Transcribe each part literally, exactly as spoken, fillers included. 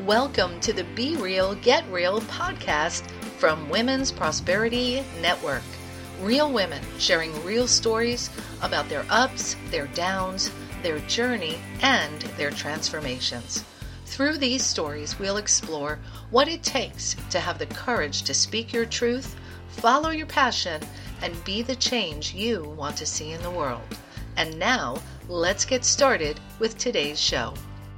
Welcome to the Be Real, Get Real podcast from Women's Prosperity Network. Real women sharing real stories about their ups, their downs, their journey, and their transformations. Through these stories, we'll explore what it takes to have the courage to speak your truth, follow your passion, and be the change you want to see in the world. And now, let's get started with today's show.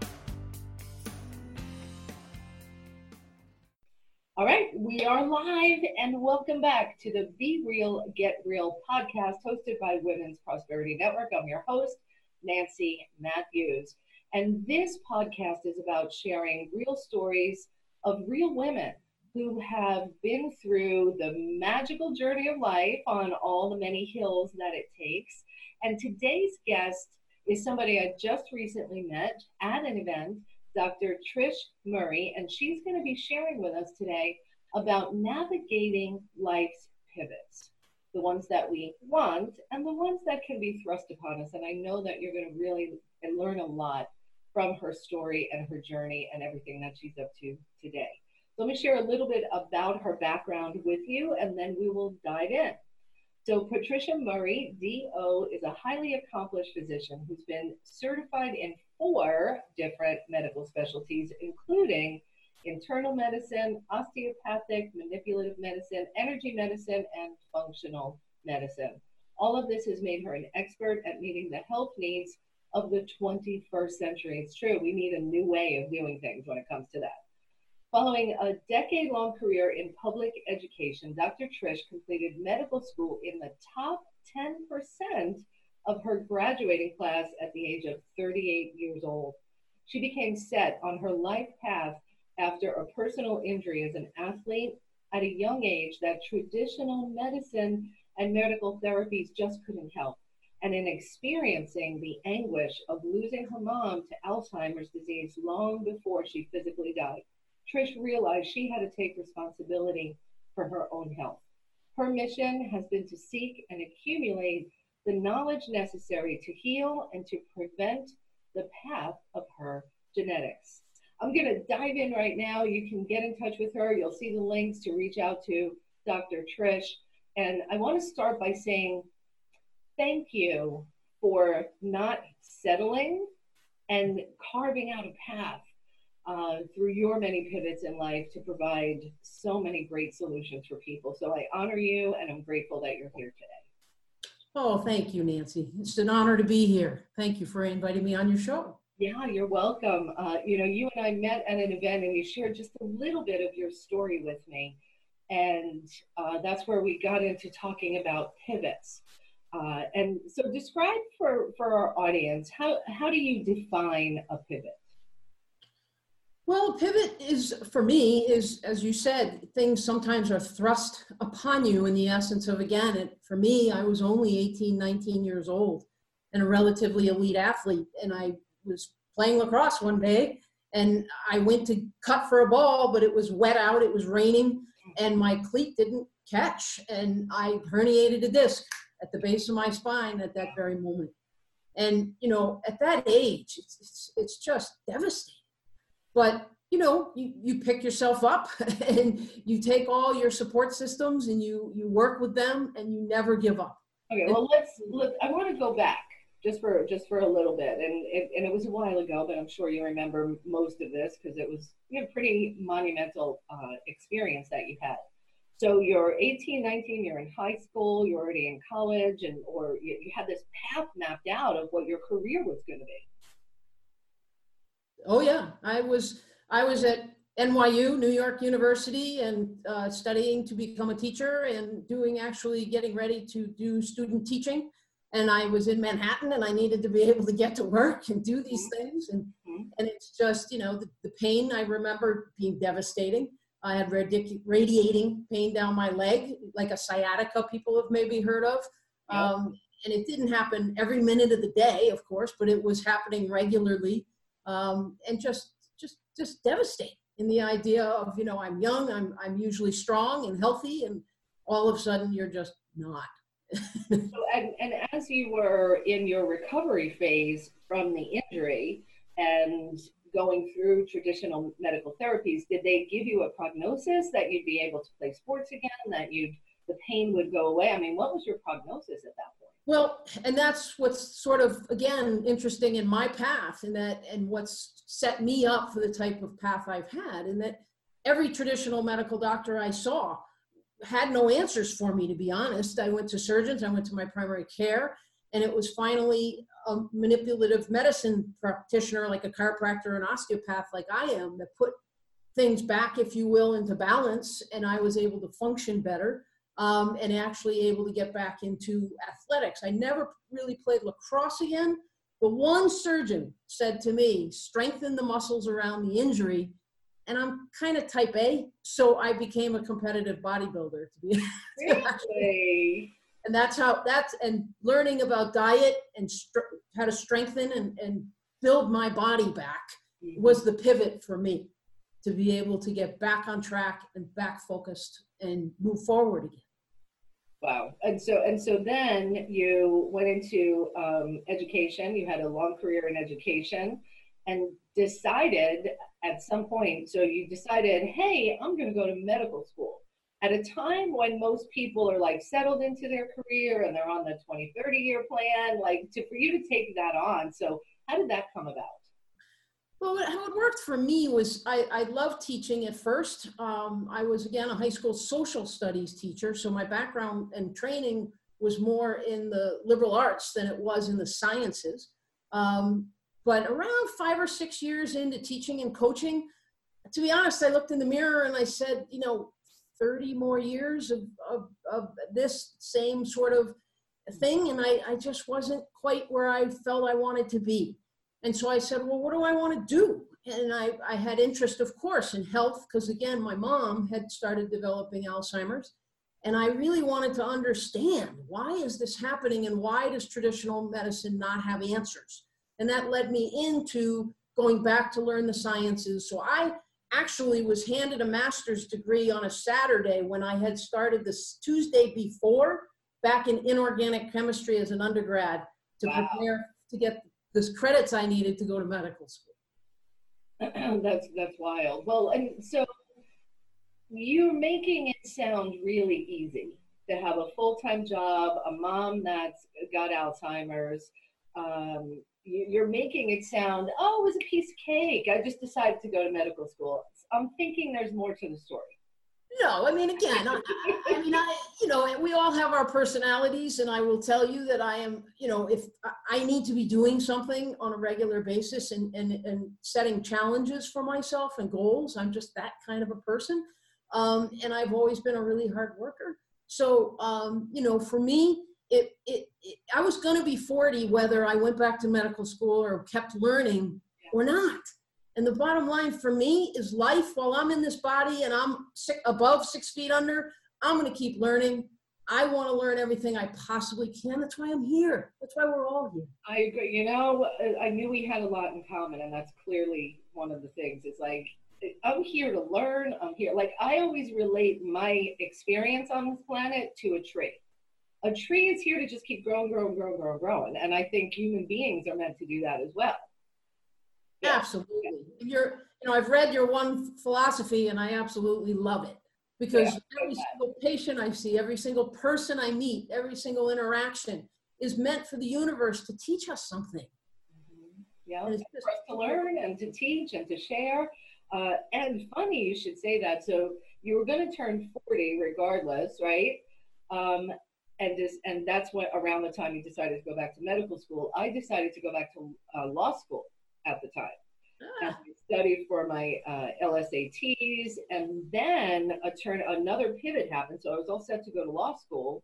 All right, we are live and welcome back to the Be Real, Get Real podcast hosted by Women's Prosperity Network. I'm your host, Nancy Matthews. And this podcast is about sharing real stories of real women who have been through the magical journey of life on all the many hills that it takes. And today's guest is somebody I just recently met at an event, Doctor Trish Murray, and she's going to be sharing with us today about navigating life's pivots, the ones that we want and the ones that can be thrust upon us. And I know that you're going to really learn a lot from her story and her journey and everything that she's up to today. So let me share a little bit about her background with you, and then we will dive in. So Patricia Murray, D O, is a highly accomplished physician who's been certified in four different medical specialties, including internal medicine, osteopathic, manipulative medicine, energy medicine, and functional medicine. All of this has made her an expert at meeting the health needs of the twenty-first century. It's true, we need a new way of doing things when it comes to that. Following a decade-long career in public education, Doctor Trish completed medical school in the top ten percent of her graduating class at the age of thirty-eight years old. She became set on her life path after a personal injury as an athlete at a young age that traditional medicine and medical therapies just couldn't help. And in experiencing the anguish of losing her mom to Alzheimer's disease long before she physically died, Trish realized she had to take responsibility for her own health. Her mission has been to seek and accumulate the knowledge necessary to heal and to prevent the path of her genetics. I'm going to dive in right now. You can get in touch with her. You'll see the links to reach out to Doctor Trish. And I want to start by saying thank you for not settling and carving out a path Uh, through your many pivots in life to provide so many great solutions for people. So I honor you, and I'm grateful that you're here today. Oh, thank you, Nancy. It's an honor to be here. Thank you for inviting me on your show. Yeah, you're welcome. Uh, you know, you and I met at an event, and you shared just a little bit of your story with me. And uh, that's where we got into talking about pivots. Uh, and so describe for, for our audience, how, how do you define a pivot? Well, a pivot is, for me, is, as you said, things sometimes are thrust upon you in the essence of, again, it, for me, I was only eighteen, nineteen years old and a relatively elite athlete. And I was playing lacrosse one day and I went to cut for a ball, but it was wet out, it was raining, and my cleat didn't catch. And I herniated a disc at the base of my spine at that very moment. And, you know, at that age, it's, it's, it's just devastating. But, you know, you, you pick yourself up and you take all your support systems and you, you work with them and you never give up. Okay, well, let's, let, I want to go back just for just for a little bit. And it, and it was a while ago, but I'm sure you remember most of this because it was, you know, pretty monumental uh, experience that you had. So you're eighteen, nineteen, you're in high school, you're already in college, and or you, you had this path mapped out of what your career was going to be. Oh yeah, I was I was at N Y U, New York University, and uh, studying to become a teacher and doing actually getting ready to do student teaching. And I was in Manhattan, and I needed to be able to get to work and do these things. And and it's just, you know, the, the pain, I remember being devastating. I had radic- radiating pain down my leg, like a sciatica people have maybe heard of. Um, and it didn't happen every minute of the day, of course, but it was happening regularly. Um, and just, just, just devastating in the idea of, you know, I'm young, I'm, I'm usually strong and healthy, and all of a sudden you're just not. so, and, and as you were in your recovery phase from the injury and going through traditional medical therapies, did they give you a prognosis that you'd be able to play sports again, that you'd the pain would go away? I mean, what was your prognosis at that point? Well, and that's what's sort of, again, interesting in my path, and that, and what's set me up for the type of path I've had, and that every traditional medical doctor I saw had no answers for me, to be honest. I went to surgeons, I went to my primary care, and it was finally a manipulative medicine practitioner, like a chiropractor, an osteopath like I am, that put things back, if you will, into balance, and I was able to function better. Um, and actually able to get back into athletics. I never really played lacrosse again, but one surgeon said to me, strengthen the muscles around the injury. And I'm kind of type A, so I became a competitive bodybuilder. To be Really? And that's how, that's, and learning about diet and str- how to strengthen and, and build my body back mm-hmm. was the pivot for me to be able to get back on track and back focused and move forward again. Wow. And so, and so then you went into um, education. You had a long career in education and decided at some point, so you decided, hey, I'm going to go to medical school at a time when most people are like settled into their career and they're on the twenty, thirty year plan, like to, for you to take that on. So how did that come about? Well, how it worked for me was I, I loved teaching at first. Um, I was, again, a high school social studies teacher. So my background and training was more in the liberal arts than it was in the sciences. Um, but around five or six years into teaching and coaching, to be honest, I looked in the mirror and I said, you know, thirty more years of, of, of this same sort of thing. And I, I just wasn't quite where I felt I wanted to be. And so I said, well, what do I want to do? And I, I had interest, of course, in health, because again, my mom had started developing Alzheimer's. And I really wanted to understand, why is this happening and why does traditional medicine not have answers? And that led me into going back to learn the sciences. So I actually was handed a master's degree on a Saturday when I had started this Tuesday before, back in inorganic chemistry as an undergrad, to wow. prepare to get the credits I needed to go to medical school. that's that's wild. Well, and so you're making it sound really easy to have a full-time job, a mom that's got Alzheimer's. Um, you're making it sound, oh, it was a piece of cake. I just decided to go to medical school. I'm thinking there's more to the story. No, I mean, again, I, I mean, I, you know, we all have our personalities, and I will tell you that I am, you know, if I need to be doing something on a regular basis and, and, and setting challenges for myself and goals, I'm just that kind of a person. Um, and I've always been a really hard worker. So, um, you know, for me, it, it, it I was going to be forty, whether I went back to medical school or kept learning or not. And the bottom line for me is life. While I'm in this body and I'm six, above six feet under, I'm going to keep learning. I want to learn everything I possibly can. That's why I'm here. That's why we're all here. I agree. You know, I knew we had a lot in common, and that's clearly one of the things. It's like, I'm here to learn. I'm here. Like, I always relate my experience on this planet to a tree. A tree is here to just keep growing, growing, growing, growing, growing. And I think human beings are meant to do that as well. Yeah. Absolutely. You're, you know, I've read your one philosophy and I absolutely love it, because yeah, every single patient I see, every single person I meet, every single interaction is meant for the universe to teach us something. Mm-hmm. Yeah, and it's just for us to learn and to teach and to share. Uh, and funny you should say that. So you were going to turn forty regardless, right? Um, and this, and that's what around the time you decided to go back to medical school. I decided to go back to uh, law school at the time. Ah. And I studied for my uh, L S A Ts, and then a turn, another pivot happened. So I was all set to go to law school,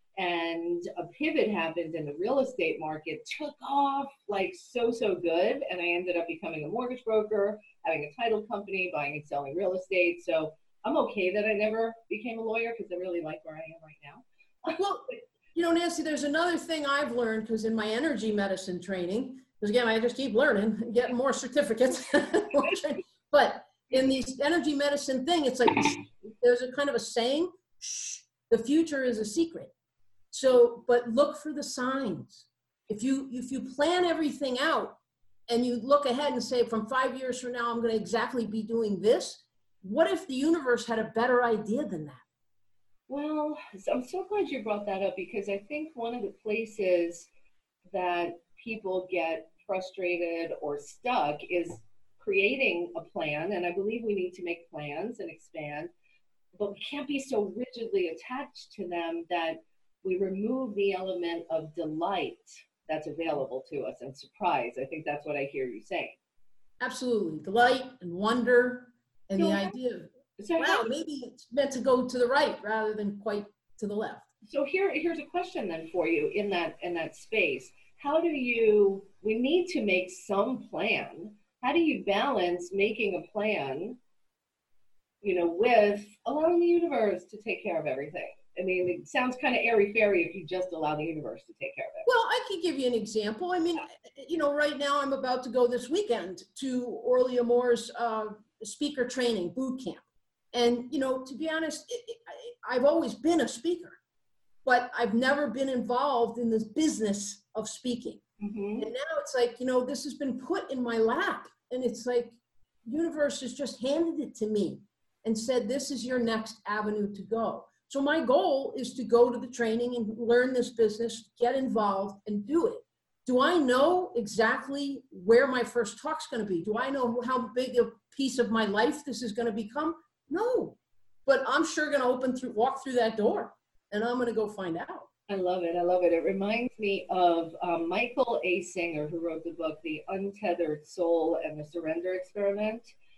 and a pivot happened, and the real estate market took off like so, so good. And I ended up becoming a mortgage broker, having a title company, buying and selling real estate. So I'm okay that I never became a lawyer, because I really like where I am right now. Well, you know, Nancy, there's another thing I've learned, because in my energy medicine training, because again, I just keep learning, getting more certificates. But in the energy medicine thing, it's like, there's a kind of a saying, shh, the future is a secret. So, but look for the signs. If you, if you plan everything out, and you look ahead and say, from five years from now, I'm going to exactly be doing this. What if the universe had a better idea than that? Well, I'm so glad you brought that up, because I think one of the places that people get frustrated or stuck is creating a plan. And I believe we need to make plans and expand, but we can't be so rigidly attached to them that we remove the element of delight that's available to us and surprise. I think that's what I hear you saying. Absolutely. Delight and wonder and So the how- idea of, So wow, how- maybe it's meant to go to the right rather than quite to the left. So here, here's a question then for you in that in that space. How do you, we need to make some plan. How do you balance making a plan, you know, with allowing the universe to take care of everything? I mean, it sounds kind of airy-fairy if you just allow the universe to take care of it. Well, I could give you an example. I mean, you know, right now I'm about to go this weekend to Orly Moore's uh, speaker training boot camp. And, you know, to be honest, it, it, I, I've always been a speaker, but I've never been involved in this business of speaking. Mm-hmm. And now it's like, you know, this has been put in my lap, and it's like, universe has just handed it to me and said, this is your next avenue to go. So my goal is to go to the training and learn this business, get involved and do it. Do I know exactly where my first talk's going to be? Do I know how big a piece of my life this is going to become? No, but I'm sure going to open through, walk through that door, and I'm going to go find out. I love it. I love it. It reminds me of um, Michael A. Singer, who wrote the book, The Untethered Soul and the Surrender Experiment.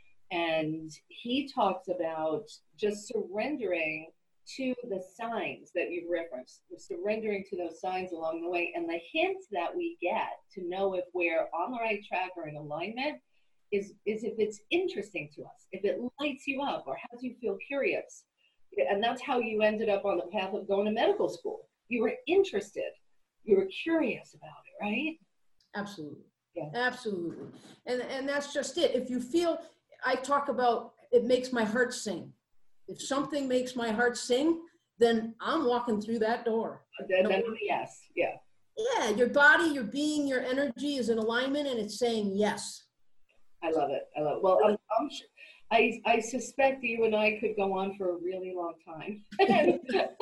And he talks about just surrendering to the signs that you've referenced, surrendering to those signs along the way. And the hints that we get to know if we're on the right track or in alignment is, is if it's interesting to us, if it lights you up or has you feel curious. And that's how you ended up on the path of going to medical school. You were interested, you were curious about it, right? Absolutely. Yeah. Absolutely. And, and that's just it. If you feel, I talk about, it makes my heart sing. If something makes my heart sing, then I'm walking through that door. Then, then, yes, yeah. Yeah, your body, your being, your energy is in alignment, and it's saying yes. I love it. I love it. Well, I'm, I'm, I, I suspect you and I could go on for a really long time. and,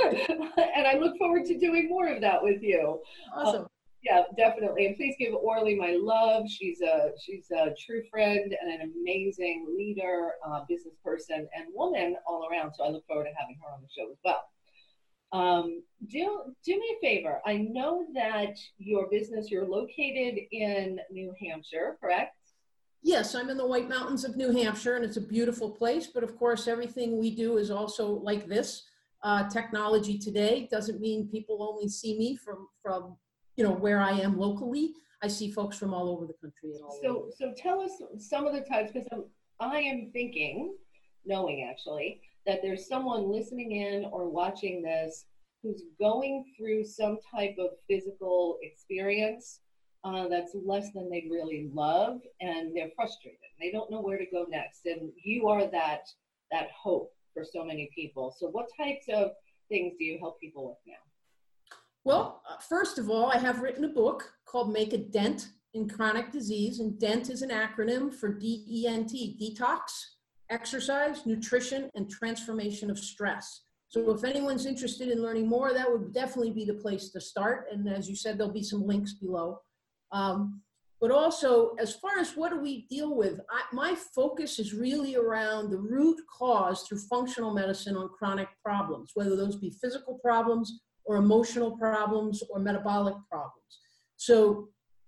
and I look forward to doing more of that with you. Awesome. Um, yeah, definitely. And please give Orly my love. She's a she's a true friend and an amazing leader, uh, business person, and woman all around. So I look forward to having her on the show as well. Um, do do me a favor. I know that your business, you're located in New Hampshire, correct? Yes, I'm in the White Mountains of New Hampshire, and it's a beautiful place. But of course, everything we do is also like this. Uh, technology today doesn't mean people only see me from from you know, where I am locally. I see folks from all over the country. And all so, over. so tell us some of the types, because I am thinking, knowing actually, that there's someone listening in or watching this who's going through some type of physical experience uh, that's less than they really love, and they're frustrated. They don't know where to go next. And you are that, that hope for so many people. So what types of things do you help people with now? Well, uh, first of all, I have written a book called Make a Dent in Chronic Disease, and DENT is an acronym for D E N T, detox, exercise, nutrition, and transformation of stress. So if anyone's interested in learning more, that would definitely be the place to start. And as you said, there'll be some links below. Um, but also, as far as what do we deal with, I, my focus is really around the root cause through functional medicine on chronic problems, whether those be physical problems or emotional problems or metabolic problems. So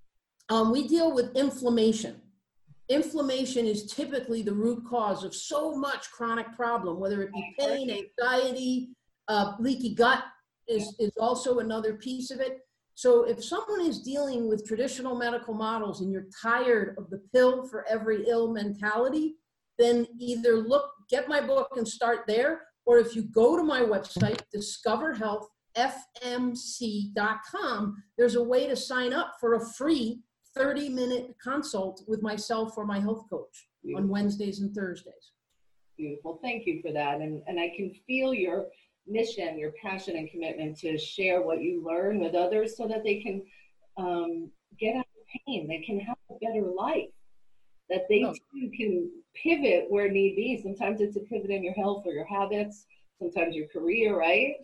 um, we deal with inflammation. Inflammation is typically the root cause of so much chronic problem, whether it be pain, anxiety, uh, leaky gut is, is also another piece of it. So if someone is dealing with traditional medical models and you're tired of the pill for every ill mentality, then either look, get my book and start there, or if you go to my website, discover health F M C dot com, there's a way to sign up for a free thirty minute consult with myself or my health coach Beautiful. On Wednesdays and Thursdays. Beautiful. Thank you for that. And, and I can feel your mission, your passion and commitment to share what you learn with others so that they can um, get out of pain. They can have a better life, that they Oh. too can pivot where need be. Sometimes it's a pivot in your health or your habits, sometimes your career, right?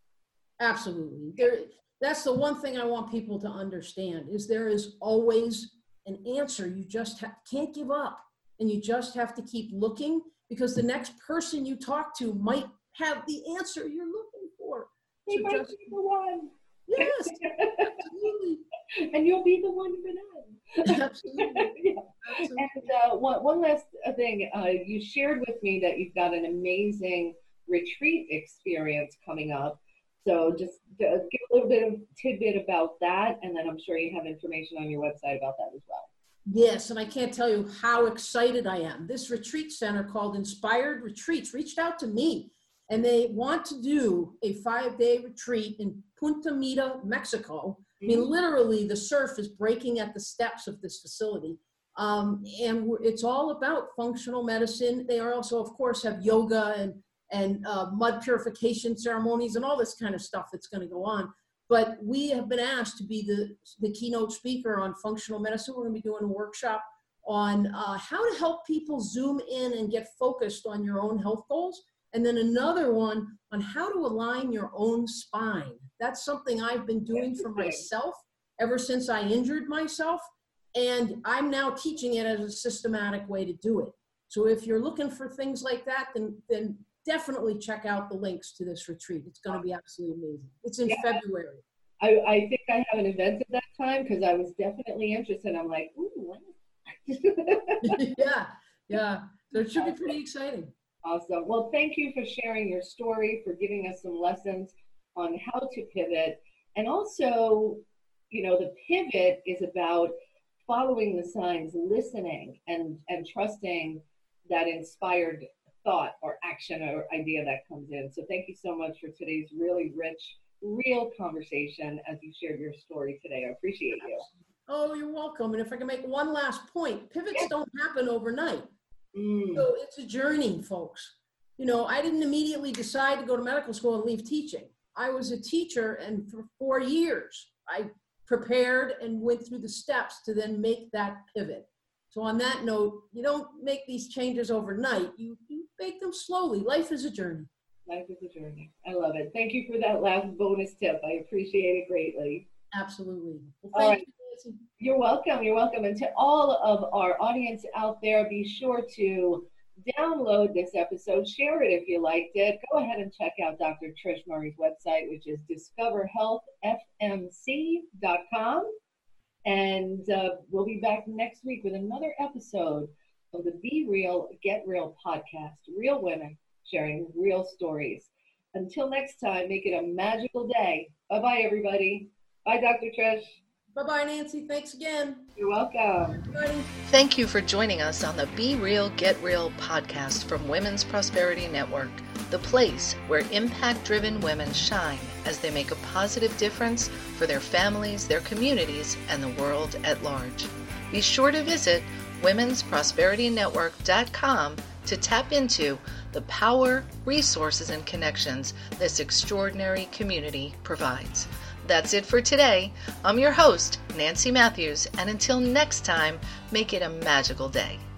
Absolutely. There, that's the one thing I want people to understand is there is always an answer. You just ha- can't give up, and you just have to keep looking, because the next person you talk to might have the answer you're looking for. They So might just, be the one. yes, absolutely. And you'll be the one for them. Absolutely. Yeah. Absolutely. And uh, one, one last thing, uh, you shared with me that you've got an amazing retreat experience coming up. So just uh, give a little bit of tidbit about that, and then I'm sure you have information on your website about that as well. Yes, and I can't tell you how excited I am. This retreat center called Inspired Retreats reached out to me, and they want to do a five-day retreat in Punta Mita, Mexico. I mean, literally, the surf is breaking at the steps of this facility. Um, and it's all about functional medicine. They are also, of course, have yoga and, and uh, mud purification ceremonies and all this kind of stuff that's going to go on. But we have been asked to be the, the keynote speaker on functional medicine. We're going to be doing a workshop on uh, how to help people zoom in and get focused on your own health goals. And then another one on how to align your own spine. That's something I've been doing for myself ever since I injured myself. And I'm now teaching it as a systematic way to do it. So if you're looking for things like that, then, then definitely check out the links to this retreat. It's going to be absolutely amazing. It's in Yeah. February. I, I think I have an event at that time because I was definitely interested. I'm like, ooh, what is that? yeah, yeah. So it should be pretty exciting. Awesome. Well, thank you for sharing your story, for giving us some lessons on how to pivot. And also, you know, the pivot is about following the signs, listening, and, and trusting that inspired thought or action or idea that comes in. So thank you so much for today's really rich, real conversation as you shared your story today. I appreciate you. Oh, you're welcome. And if I can make one last point, pivots yeah. don't happen overnight. Mm. So it's a journey, folks. You know, I didn't immediately decide to go to medical school and leave teaching. I was a teacher, and for four years, I prepared and went through the steps to then make that pivot. So on that note, you don't make these changes overnight. You, you make them slowly. Life is a journey. Life is a journey. I love it. Thank you for that last bonus tip. I appreciate it greatly. Absolutely. Well, all thank right. you, Nancy. You're welcome. You're welcome. And to all of our audience out there, be sure to download this episode, share it if you liked it. Go ahead and check out Doctor Trish Murray's website, which is discover health f m c dot com. And uh, we'll be back next week with another episode of the Be Real, Get Real podcast. Real women sharing real stories. Until next time, make it a magical day. Bye-bye, everybody. Bye, Doctor Trish. Bye-bye, Nancy. Thanks again. You're welcome. Bye. Thank you for joining us on the Be Real, Get Real podcast from Women's Prosperity Network, the place where impact-driven women shine as they make a positive difference for their families, their communities, and the world at large. Be sure to visit womens prosperity network dot com to tap into the power, resources, and connections this extraordinary community provides. That's it for today. I'm your host, Nancy Matthews, and until next time, make it a magical day.